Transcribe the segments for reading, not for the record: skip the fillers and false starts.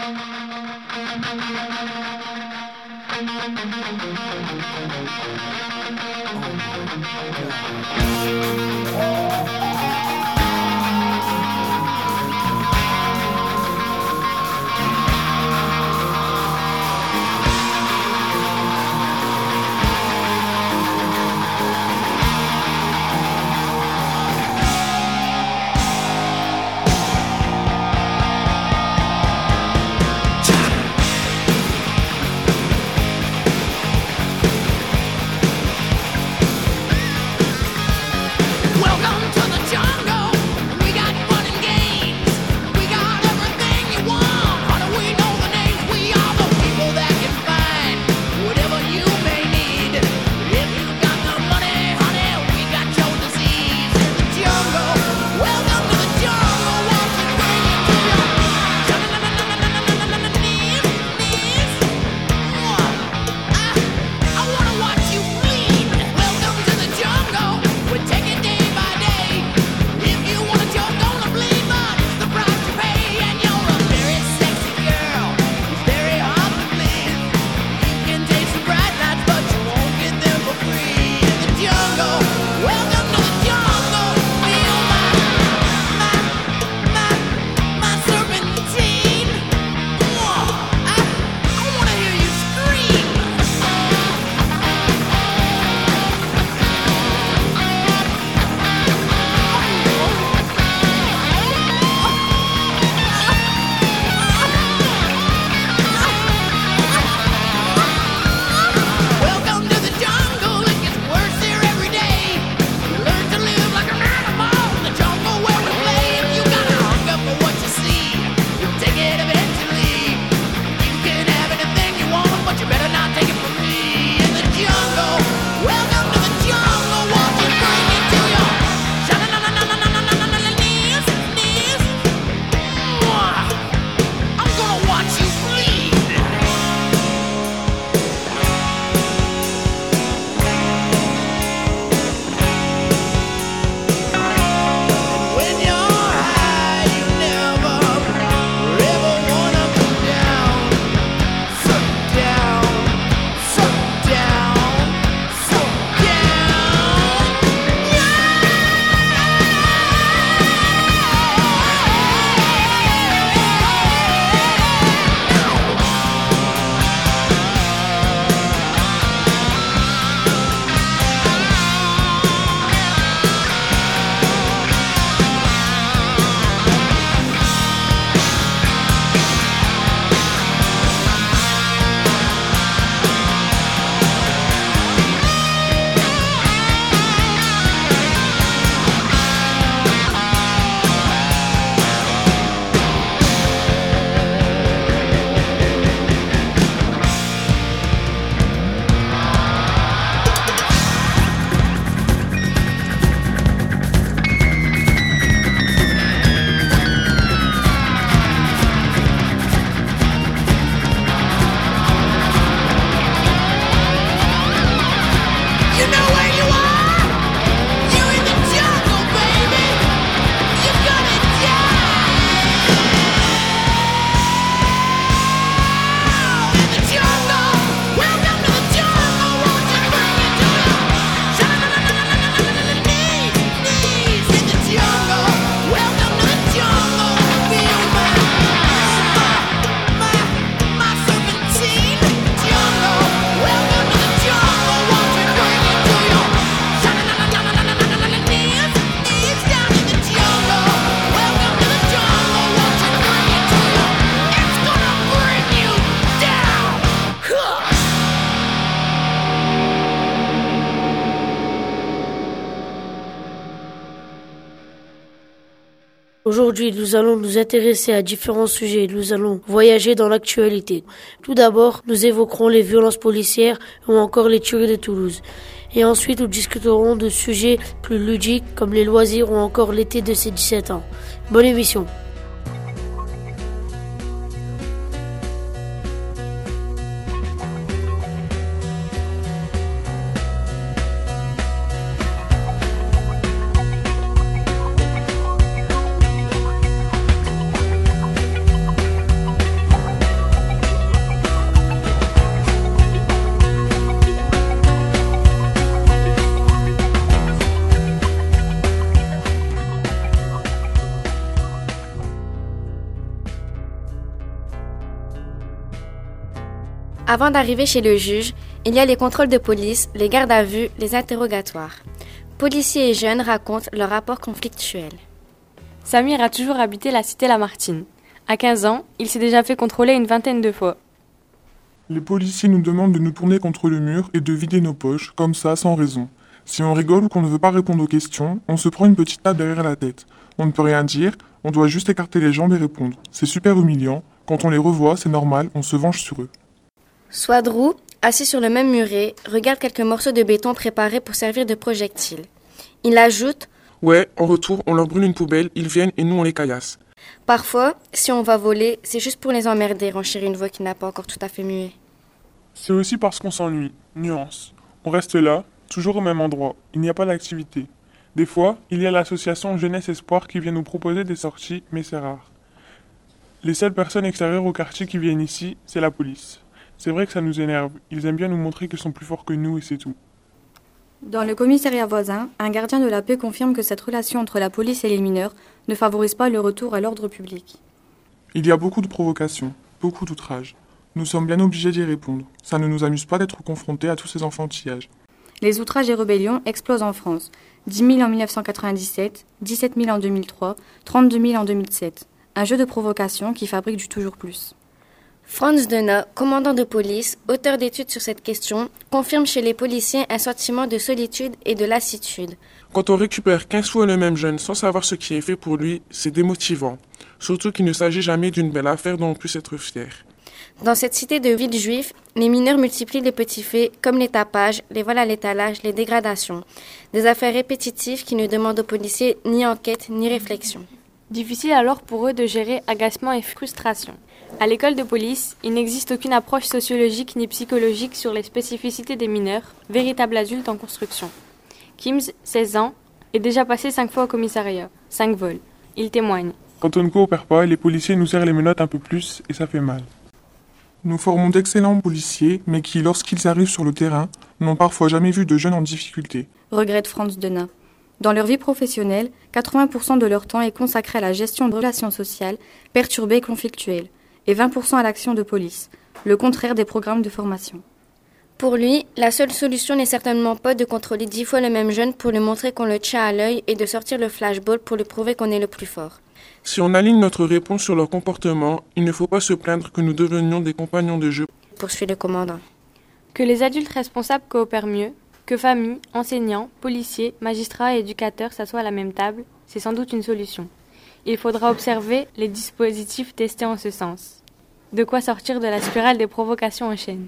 Aujourd'hui, nous allons nous intéresser à différents sujets. Nous allons voyager dans l'actualité. Tout d'abord, nous évoquerons les violences policières ou encore les tueries de Toulouse. Et ensuite, nous discuterons de sujets plus ludiques comme les loisirs ou encore l'été de ses 17 ans. Bonne émission. Avant d'arriver chez le juge, il y a les contrôles de police, les gardes à vue, les interrogatoires. Policiers et jeunes racontent leur rapport conflictuel. Samir a toujours habité la cité Lamartine. À 15 ans, il s'est déjà fait contrôler une vingtaine de fois. Les policiers nous demandent de nous tourner contre le mur et de vider nos poches, comme ça, sans raison. Si on rigole ou qu'on ne veut pas répondre aux questions, on se prend une petite tape derrière la tête. On ne peut rien dire, on doit juste écarter les jambes et répondre. C'est super humiliant. Quand on les revoit, c'est normal, on se venge sur eux. Swadrou, assis sur le même muret, regarde quelques morceaux de béton préparés pour servir de projectiles. Il ajoute « Ouais, en retour, on leur brûle une poubelle, ils viennent et nous on les caillasse. » Parfois, si on va voler, c'est juste pour les emmerder, renchérit une voix qui n'a pas encore tout à fait mué. C'est aussi parce qu'on s'ennuie. Nuance. On reste là, toujours au même endroit. Il n'y a pas d'activité. Des fois, il y a l'association Jeunesse Espoir qui vient nous proposer des sorties, mais c'est rare. Les seules personnes extérieures au quartier qui viennent ici, c'est la police. C'est vrai que ça nous énerve. Ils aiment bien nous montrer qu'ils sont plus forts que nous et c'est tout. Dans le commissariat voisin, un gardien de la paix confirme que cette relation entre la police et les mineurs ne favorise pas le retour à l'ordre public. Il y a beaucoup de provocations, beaucoup d'outrages. Nous sommes bien obligés d'y répondre. Ça ne nous amuse pas d'être confrontés à tous ces enfantillages. Les outrages et rébellions explosent en France. 10 000 en 1997, 17 000 en 2003, 32 000 en 2007. Un jeu de provocation qui fabrique du toujours plus. Franz Dena, commandant de police, auteur d'études sur cette question, confirme chez les policiers un sentiment de solitude et de lassitude. Quand on récupère 15 fois le même jeune sans savoir ce qui est fait pour lui, c'est démotivant. Surtout qu'il ne s'agit jamais d'une belle affaire dont on puisse être fier. Dans cette cité de villes juifs, les mineurs multiplient les petits faits comme les tapages, les vols à l'étalage, les dégradations. Des affaires répétitives qui ne demandent aux policiers ni enquête ni réflexion. Difficile alors pour eux de gérer agacement et frustration. À l'école de police, il n'existe aucune approche sociologique ni psychologique sur les spécificités des mineurs, véritables adultes en construction. Kims, 16 ans, est déjà passé 5 fois au commissariat, 5 vols. Il témoigne. Quand on ne coopère pas, les policiers nous serrent les menottes un peu plus et ça fait mal. Nous formons d'excellents policiers, mais qui, lorsqu'ils arrivent sur le terrain, n'ont parfois jamais vu de jeunes en difficulté. Regrette Franz Dena. Dans leur vie professionnelle, 80% de leur temps est consacré à la gestion de relations sociales perturbées et conflictuelles, et 20% à l'action de police, le contraire des programmes de formation. Pour lui, la seule solution n'est certainement pas de contrôler 10 fois le même jeune pour lui montrer qu'on le tient à l'œil et de sortir le flashball pour lui prouver qu'on est le plus fort. Si on aligne notre réponse sur leur comportement, il ne faut pas se plaindre que nous devenions des compagnons de jeu. Poursuit le commandant. Que les adultes responsables coopèrent mieux, que familles, enseignants, policiers, magistrats et éducateurs s'assoient à la même table, c'est sans doute une solution. Il faudra observer les dispositifs testés en ce sens. De quoi sortir de la spirale des provocations en chaîne.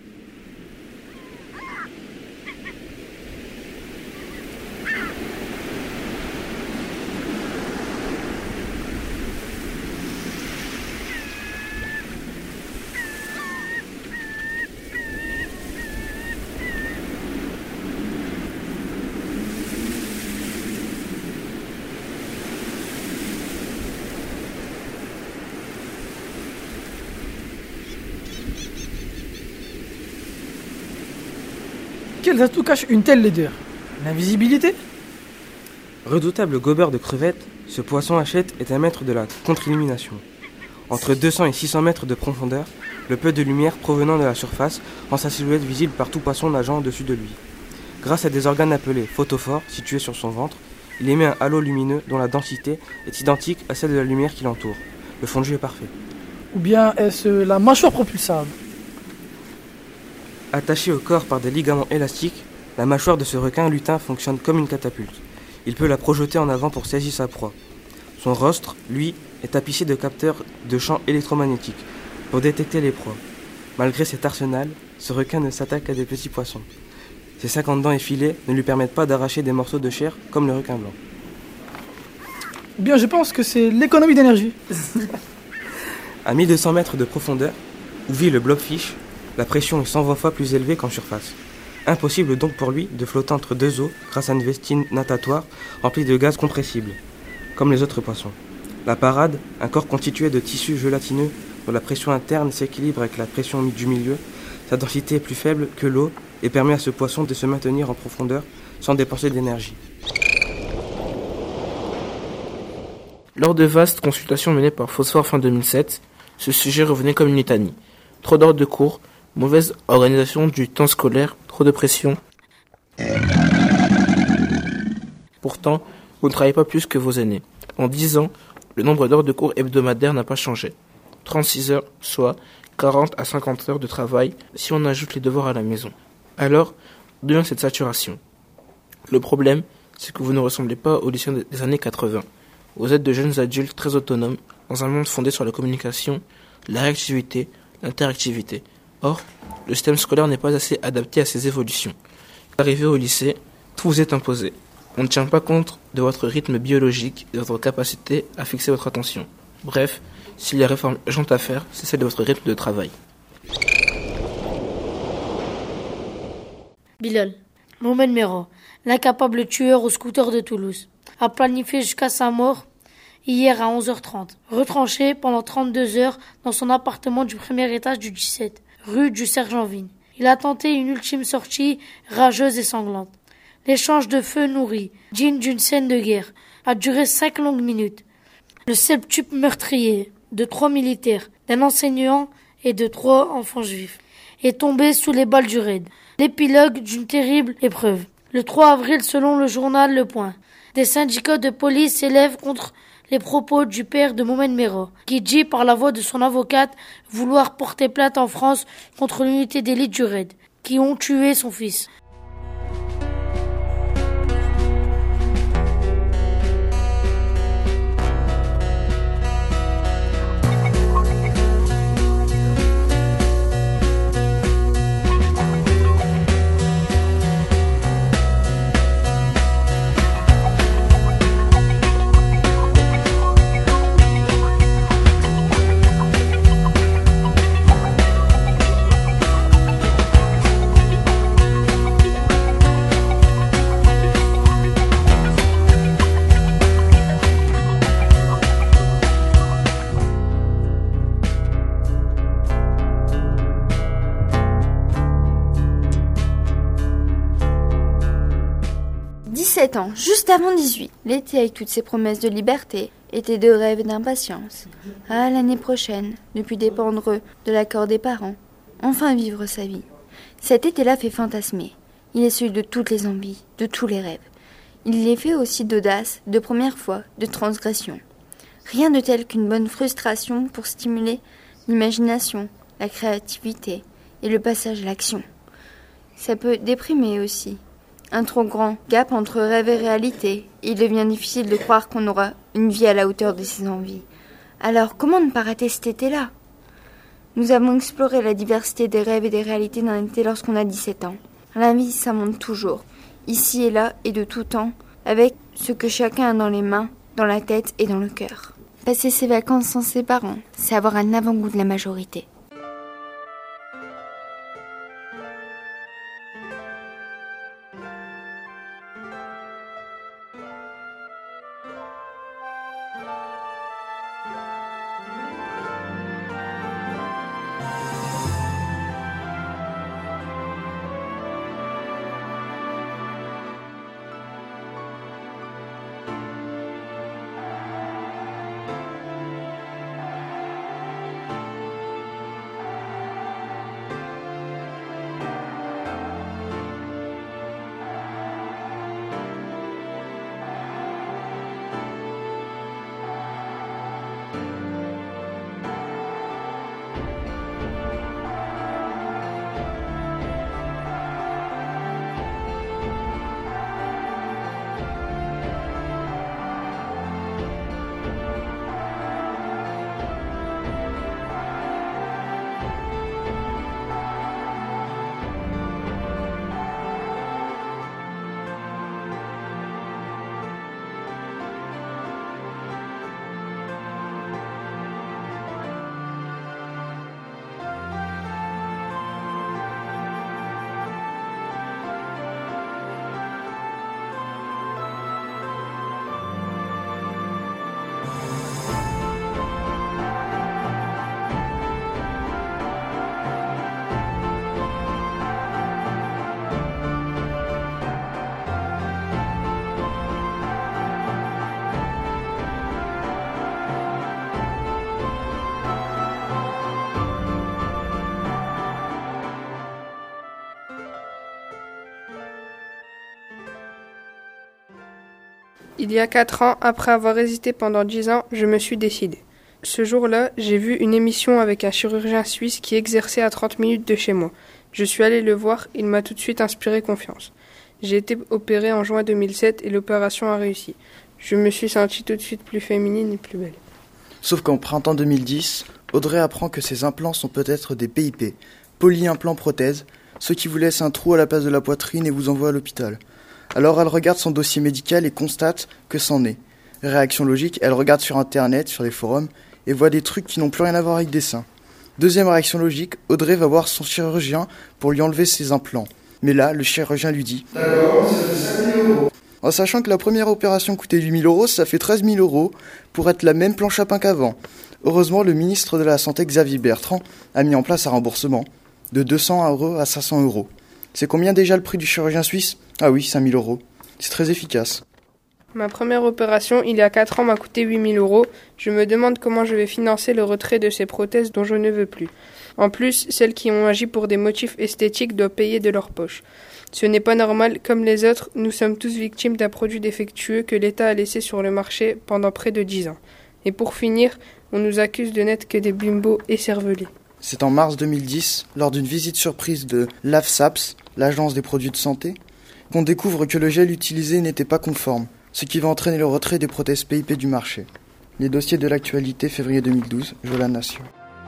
Quels atouts cache une telle laideur? L'invisibilité? Redoutable gobeur de crevettes, ce poisson hachette est un maître de la contre-illumination. Entre 200 et 600 mètres de profondeur, le peu de lumière provenant de la surface rend sa silhouette visible par tout poisson nageant au-dessus de lui. Grâce à des organes appelés photophores situés sur son ventre, il émet un halo lumineux dont la densité est identique à celle de la lumière qui l'entoure. Le fondu est parfait. Ou bien est-ce la mâchoire propulsable? Attachée au corps par des ligaments élastiques, la mâchoire de ce requin lutin fonctionne comme une catapulte. Il peut la projeter en avant pour saisir sa proie. Son rostre, lui, est tapissé de capteurs de champs électromagnétiques pour détecter les proies. Malgré cet arsenal, ce requin ne s'attaque qu'à des petits poissons. Ses 50 dents effilées ne lui permettent pas d'arracher des morceaux de chair comme le requin blanc. Ou bien je pense que c'est l'économie d'énergie. À 1200 mètres de profondeur, où vit le blobfish, la pression est 120 fois plus élevée qu'en surface. Impossible donc pour lui de flotter entre deux eaux grâce à une vestine natatoire remplie de gaz compressible, comme les autres poissons. La parade, un corps constitué de tissus gélatineux dont la pression interne s'équilibre avec la pression du milieu, sa densité est plus faible que l'eau et permet à ce poisson de se maintenir en profondeur sans dépenser d'énergie. Lors de vastes consultations menées par Phosphore fin 2007, ce sujet revenait comme une litanie. Trop d'heures de cours, Mauvaise organisation du temps scolaire, trop de pression. Pourtant, vous ne travaillez pas plus que vos aînés. En 10 ans, le nombre d'heures de cours hebdomadaires n'a pas changé. 36 heures, soit 40 à 50 heures de travail si on ajoute les devoirs à la maison. Alors, d'où vient cette saturation? Le problème, c'est que vous ne ressemblez pas aux lycéens des années 80. Vous êtes de jeunes adultes très autonomes dans un monde fondé sur la communication, la réactivité, l'interactivité. Or, le système scolaire n'est pas assez adapté à ces évolutions. Arrivé au lycée, tout vous est imposé. On ne tient pas compte de votre rythme biologique et de votre capacité à fixer votre attention. Bref, s'il y a réforme urgente à faire, c'est celle de votre rythme de travail. Bilal. Mohamed Merah, l'incapable tueur au scooter de Toulouse, a planifié jusqu'à sa mort hier à 11h30, retranché pendant 32 heures dans son appartement du premier étage du 17, rue du Sergent-Vigne. Il a tenté une ultime sortie rageuse et sanglante. L'échange de feu nourri, digne d'une scène de guerre, a duré 5 longues minutes. Le septuple meurtrier de 3 militaires, d'un enseignant et de 3 enfants juifs est tombé sous les balles du raid. L'épilogue d'une terrible épreuve. Le 3 avril, selon le journal Le Point, des syndicats de police s'élèvent contre les propos du père de Mohamed Merah, qui dit par la voix de son avocate vouloir porter plainte en France contre l'unité d'élite du raid, qui ont tué son fils. Ans, juste avant 18. L'été avec toutes ses promesses de liberté, été de rêve et d'impatience. Ah, l'année prochaine, ne plus dépendre de l'accord des parents. Enfin vivre sa vie. Cet été-là fait fantasmer. Il est celui de toutes les envies, de tous les rêves. Il est fait aussi d'audace, de première fois, de transgression. Rien de tel qu'une bonne frustration pour stimuler l'imagination, la créativité et le passage à l'action. Ça peut déprimer aussi. Un trop grand gap entre rêve et réalité. Il devient difficile de croire qu'on aura une vie à la hauteur de ses envies. Alors, comment ne pas rater cet été-là? Nous avons exploré la diversité des rêves et des réalités d'un été lorsqu'on a 17 ans. La vie, ça monte toujours, ici et là et de tout temps, avec ce que chacun a dans les mains, dans la tête et dans le cœur. Passer ses vacances sans ses parents, c'est avoir un avant-goût de la majorité. Il y a 4 ans, après avoir hésité pendant 10 ans, je me suis décidé. Ce jour-là, j'ai vu une émission avec un chirurgien suisse qui exerçait à 30 minutes de chez moi. Je suis allé le voir, il m'a tout de suite inspiré confiance. J'ai été opéré en juin 2007 et l'opération a réussi. Je me suis sentie tout de suite plus féminine et plus belle. Sauf qu'en printemps 2010, Audrey apprend que ses implants sont peut-être des PIP, polyimplants prothèses, ceux qui vous laissent un trou à la place de la poitrine et vous envoient à l'hôpital. Alors elle regarde son dossier médical et constate que c'en est. Réaction logique, elle regarde sur internet, sur les forums, et voit des trucs qui n'ont plus rien à voir avec des seins. Deuxième réaction logique, Audrey va voir son chirurgien pour lui enlever ses implants. Mais là, le chirurgien lui dit « D'accord, ça fait 5 000 €. En sachant que la première opération coûtait 8 000 €, ça fait 13 000 € pour être la même planche à pain qu'avant. Heureusement, le ministre de la Santé, Xavier Bertrand, a mis en place un remboursement de 200 € à 500 €. C'est combien déjà le prix du chirurgien suisse ? Ah oui, 5 000 €. C'est très efficace. Ma première opération, il y a 4 ans, m'a coûté 8 000 €. Je me demande comment je vais financer le retrait de ces prothèses dont je ne veux plus. En plus, celles qui ont agi pour des motifs esthétiques doivent payer de leur poche. Ce n'est pas normal, comme les autres, nous sommes tous victimes d'un produit défectueux que l'État a laissé sur le marché pendant près de 10 ans. Et pour finir, on nous accuse de n'être que des bimbos écervelés. C'est en mars 2010, lors d'une visite surprise de l'AFSAPS, l'Agence des produits de santé, qu'on découvre que le gel utilisé n'était pas conforme, ce qui va entraîner le retrait des prothèses PIP du marché. Les dossiers de l'actualité, février 2012, Jola Nation.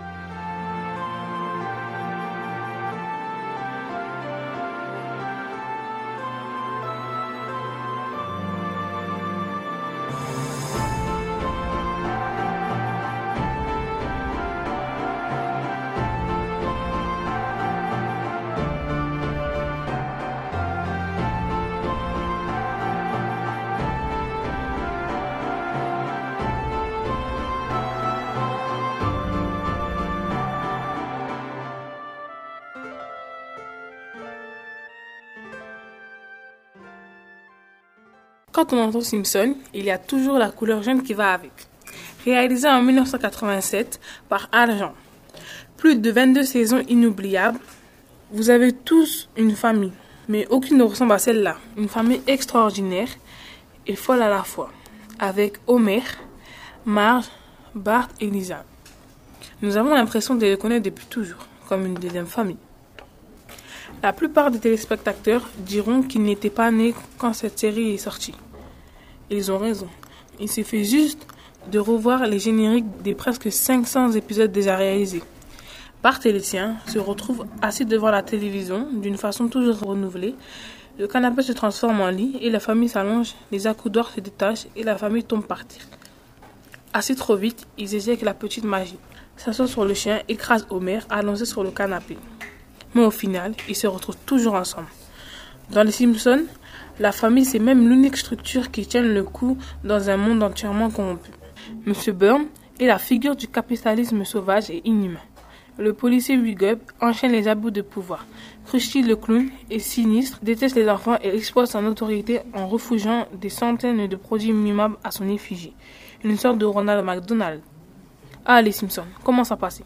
Quand on entend Simpson, il y a toujours la couleur jaune qui va avec. Réalisé en 1987 par Al Jean. Plus de 22 saisons inoubliables. Vous avez tous une famille, mais aucune ne ressemble à celle-là. Une famille extraordinaire et folle à la fois. Avec Homer, Marge, Bart et Lisa. Nous avons l'impression de les connaître depuis toujours, comme une deuxième famille. La plupart des téléspectateurs diront qu'ils n'étaient pas nés quand cette série est sortie. Ils ont raison. Il suffit juste de revoir les génériques des presque 500 épisodes déjà réalisés. Bart et les siens se retrouvent assis devant la télévision d'une façon toujours renouvelée. Le canapé se transforme en lit et la famille s'allonge, les accoudoirs se détachent et la famille tombe par terre. Assis trop vite, ils éjectent la petite magie. S'assoient sur le chien, écrasent Homer, allongé sur le canapé. Mais au final, ils se retrouvent toujours ensemble. Dans les Simpsons, la famille, c'est même l'unique structure qui tienne le coup dans un monde entièrement corrompu. Monsieur Burns est la figure du capitalisme sauvage et inhumain. Le policier Wigup enchaîne les abus de pouvoir. Krusty le clown est sinistre, déteste les enfants et exploite son autorité en refugeant des centaines de produits immuables à son effigie. Une sorte de Ronald McDonald. Ah, les Simpsons, comment ça passait?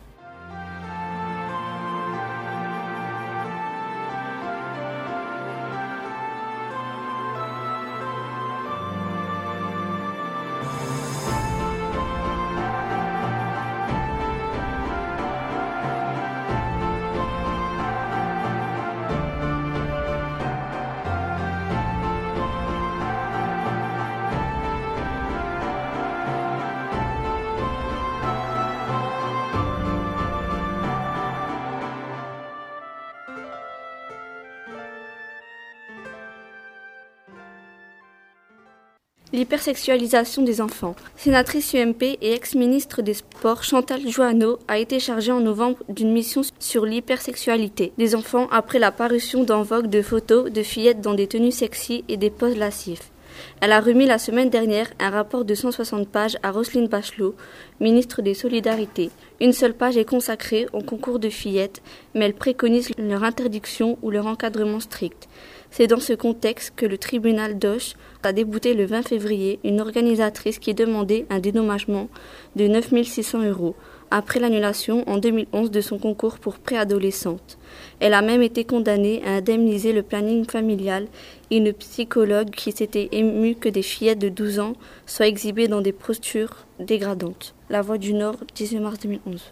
L'hypersexualisation des enfants. Sénatrice UMP et ex-ministre des Sports, Chantal Jouanneau a été chargée en novembre d'une mission sur l'hypersexualité des enfants après la parution d'en vogue de photos de fillettes dans des tenues sexy et des poses lascifs. Elle a remis la semaine dernière un rapport de 160 pages à Roselyne Bachelot, ministre des Solidarités. Une seule page est consacrée au concours de fillettes, mais elle préconise leur interdiction ou leur encadrement strict. C'est dans ce contexte que le tribunal d'Auch a débouté le 20 février une organisatrice qui demandait un dédommagement de 9 600 €. après l'annulation en 2011 de son concours pour préadolescente. Elle a même été condamnée à indemniser le planning familial et une psychologue qui s'était émue que des fillettes de 12 ans soient exhibées dans des postures dégradantes. La Voix du Nord, 18 mars 2011.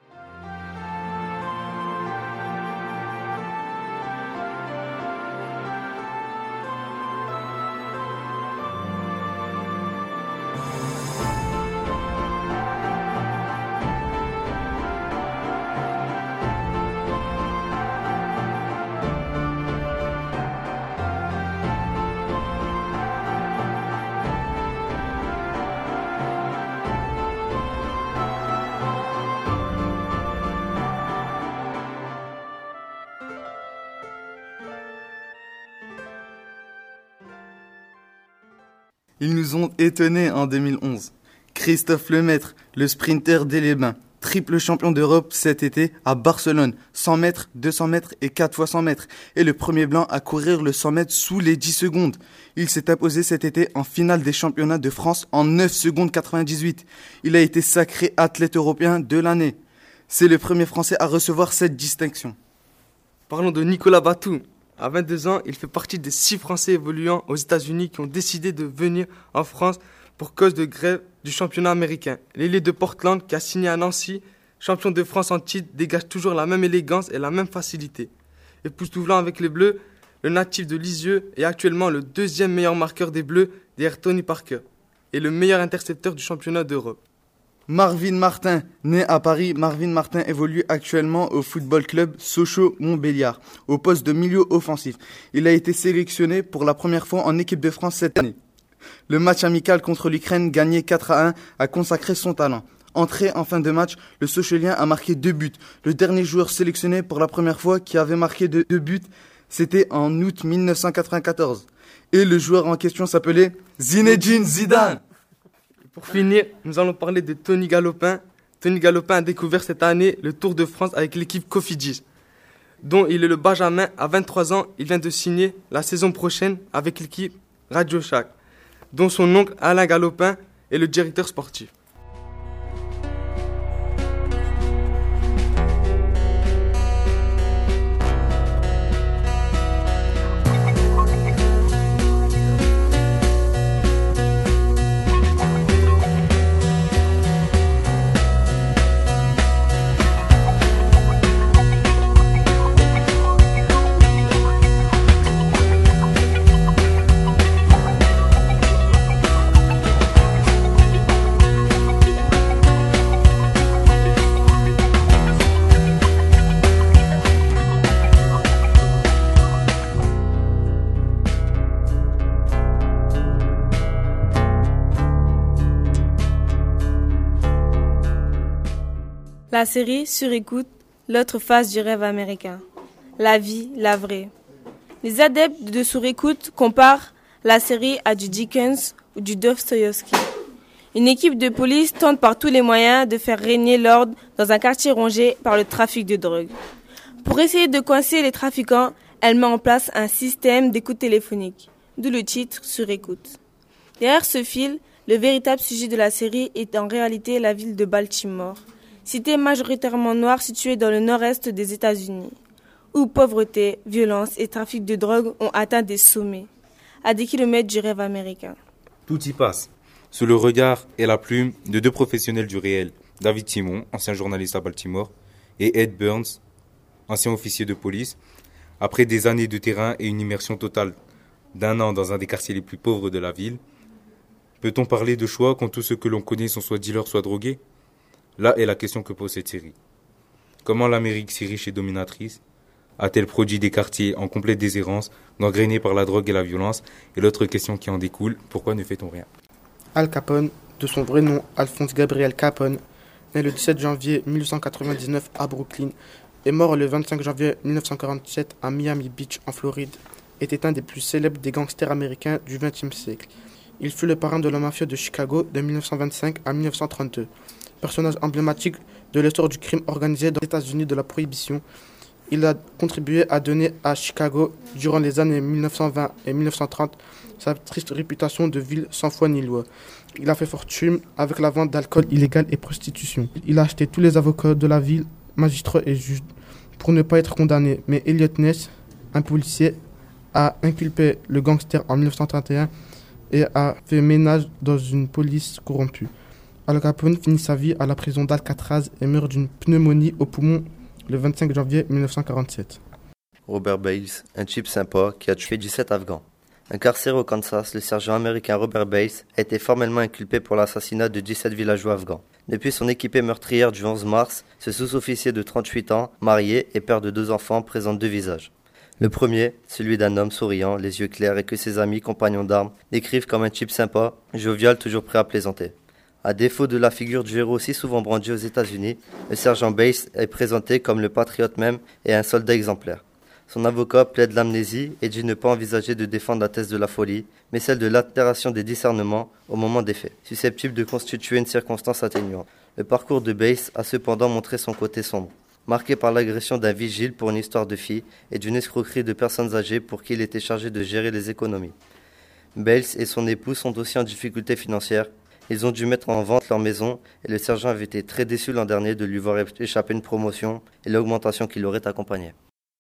Ils nous ont étonnés en 2011. Christophe Lemaître, le sprinter d'Aix-les-Bains, triple champion d'Europe cet été à Barcelone, 100 mètres, 200 mètres et 4 fois 100 mètres, et le premier blanc à courir le 100 mètres sous les 10 secondes. Il s'est imposé cet été en finale des championnats de France en 9 secondes 98. Il a été sacré athlète européen de l'année. C'est le premier Français à recevoir cette distinction. Parlons de Nicolas Batum. À 22 ans, il fait partie des 6 Français évoluant aux États-Unis qui ont décidé de venir en France pour cause de grève du championnat américain. L'ailier de Portland, qui a signé à Nancy, champion de France en titre, dégage toujours la même élégance et la même facilité. Époustouflant avec les Bleus, le natif de Lisieux est actuellement le 2e meilleur marqueur des Bleus derrière Tony Parker et le meilleur intercepteur du championnat d'Europe. Marvin Martin, né à Paris, Marvin Martin évolue actuellement au football club Sochaux-Montbéliard, au poste de milieu offensif. Il a été sélectionné pour la première fois en équipe de France cette année. Le match amical contre l'Ukraine, gagné 4-1, a consacré son talent. Entré en fin de match, le Sochelien a marqué 2 buts. Le dernier joueur sélectionné pour la première fois qui avait marqué 2 buts, c'était en août 1994. Et le joueur en question s'appelait Zinedine Zidane. Pour finir, nous allons parler de Tony Galopin. Tony Galopin a découvert cette année le Tour de France avec l'équipe Cofidis, dont il est le benjamin. À 23 ans, il vient de signer la saison prochaine avec l'équipe Radio Shack, dont son oncle Alain Galopin est le directeur sportif. La série Sur écoute, l'autre face du rêve américain. La vie, la vraie. Les adeptes de Sur écoute comparent la série à du Dickens ou du Dostoïevski. Une équipe de police tente par tous les moyens de faire régner l'ordre dans un quartier rongé par le trafic de drogue. Pour essayer de coincer les trafiquants, elle met en place un système d'écoute téléphonique, d'où le titre Sur écoute. Derrière ce fil, le véritable sujet de la série est en réalité la ville de Baltimore, cité majoritairement noire située dans le nord-est des États-Unis, où pauvreté, violence et trafic de drogue ont atteint des sommets, à des kilomètres du rêve américain. Tout y passe, sous le regard et la plume de 2 professionnels du réel, David Simon, ancien journaliste à Baltimore, et Ed Burns, ancien officier de police. Après des années de terrain et une immersion totale d'1 an dans un des quartiers les plus pauvres de la ville, peut-on parler de choix quand tous ceux que l'on connaît sont soit dealers, soit drogués ? Là est la question que pose cette série. Comment l'Amérique si riche et dominatrice a-t-elle produit des quartiers en complète déshérence, gangrénés par la drogue et la violence ? Et l'autre question qui en découle, pourquoi ne fait-on rien ? Al Capone, de son vrai nom Alphonse Gabriel Capone, né le 17 janvier 1899 à Brooklyn et mort le 25 janvier 1947 à Miami Beach en Floride, était un des plus célèbres des gangsters américains du XXe siècle. Il fut le parrain de la mafia de Chicago de 1925 à 1932. Personnage emblématique de l'histoire du crime organisé dans les États-Unis de la Prohibition, Il a contribué à donner à Chicago, durant les années 1920 et 1930, sa triste réputation de ville sans foi ni loi. Il a fait fortune avec la vente d'alcool illégal et prostitution. Il a acheté tous les avocats de la ville, magistrats et juges, pour ne pas être condamné. Mais Elliot Ness, un policier, a inculpé le gangster en 1931 et a fait ménage dans une police corrompue. Al Capone finit sa vie à la prison d'Alcatraz et meurt d'une pneumonie au poumon le 25 janvier 1947. Robert Bales, un type sympa qui a tué 17 Afghans. Incarcéré au Kansas, le sergent américain Robert Bales a été formellement inculpé pour l'assassinat de 17 villageois afghans. Depuis son équipée meurtrière du 11 mars, ce sous-officier de 38 ans, marié et père de 2 enfants, présente 2 visages. Le premier, celui d'un homme souriant, les yeux clairs et que ses amis, compagnons d'armes, décrivent comme un type sympa, jovial, toujours prêt à plaisanter. À défaut de la figure du héros si souvent brandie aux États-Unis, le sergent Bales est présenté comme le patriote même et un soldat exemplaire. Son avocat plaide l'amnésie et dit ne pas envisager de défendre la thèse de la folie, mais celle de l'altération des discernements au moment des faits, susceptible de constituer une circonstance atténuante. Le parcours de Bales a cependant montré son côté sombre, marqué par l'agression d'un vigile pour une histoire de fille et d'une escroquerie de personnes âgées pour qui il était chargé de gérer les économies. Bales et son épouse sont aussi en difficulté financière. Ils ont dû mettre en vente leur maison et le sergent avait été très déçu l'an dernier de lui voir échapper une promotion et l'augmentation qui l'aurait accompagné.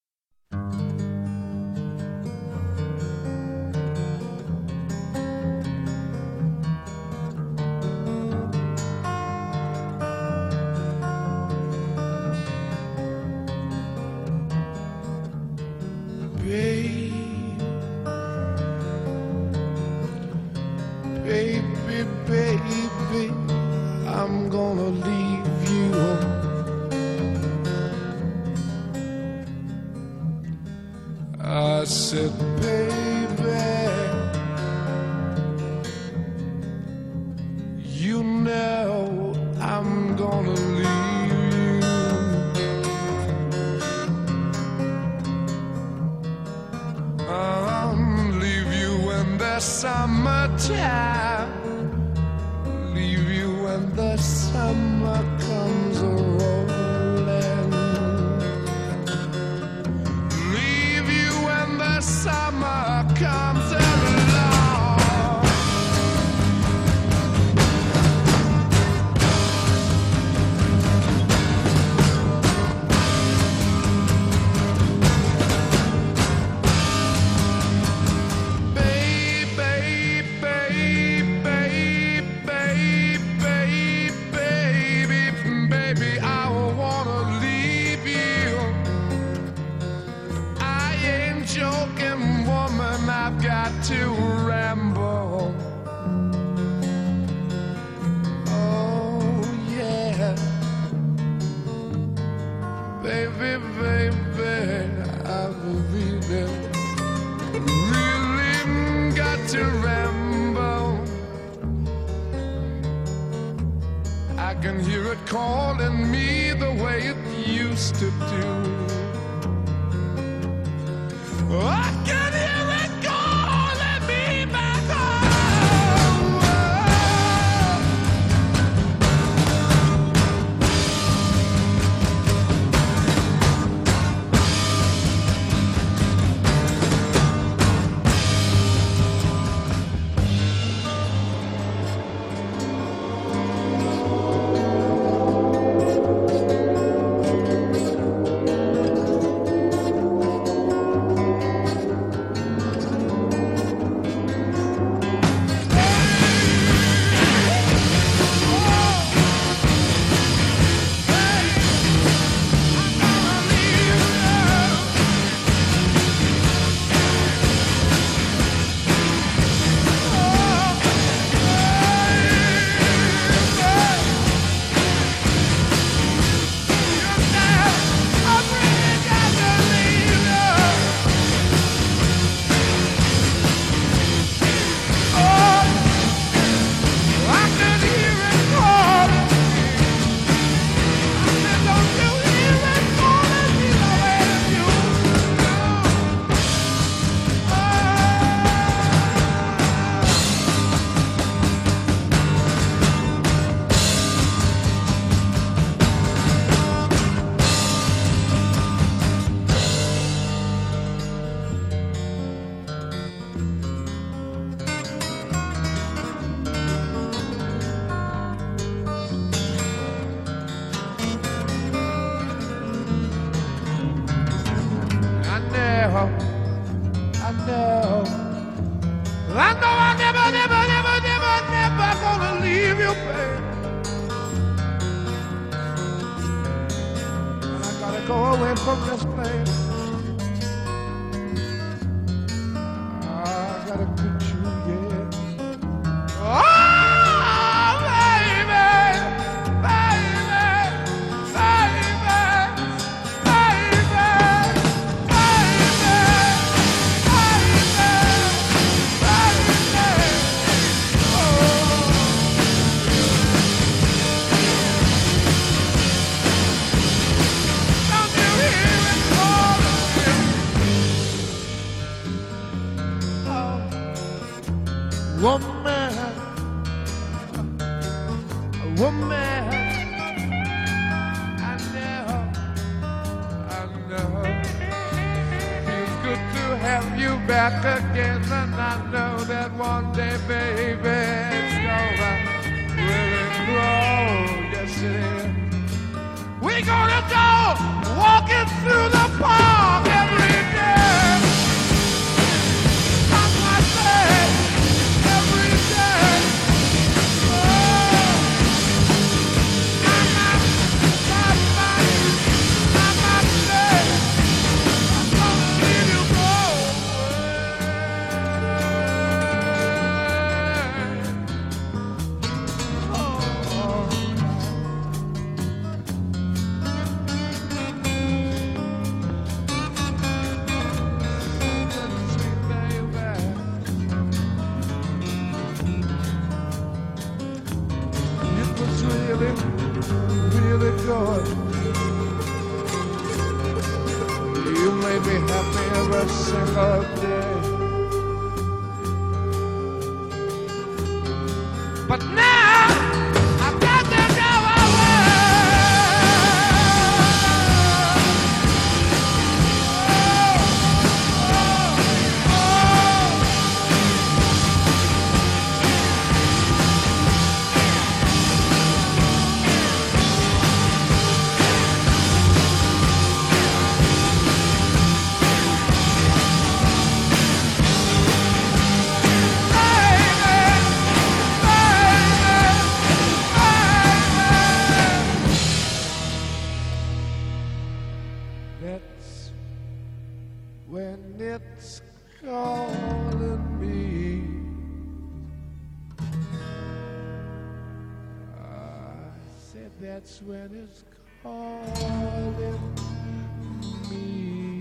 Baby, I'm gonna leave you. I said, baby, you know I'm gonna leave you. I'll leave you in the summertime. Leave you when the summer comes rolling. Leave you when the summer comes along. To ramble. Oh yeah, baby, baby, I believe it. Really got to ramble. I can hear it calling me the way it used to do. I can hear it calling me back home. know, I know. I know I never, never, never, never, never gonna leave you, baby. And I gotta go away from this place. I gotta quit you, yeah. Oh, baby, baby, baby, baby, woman, woman, I know, feels good to have you back again, and I know that one day, baby, it's gonna really grow, yes it is. We're gonna go walking through the park every day. I say, every day. Really good. You made me happy every single day. But now I've got to go That's when it's calling me. I said that's when it's calling me.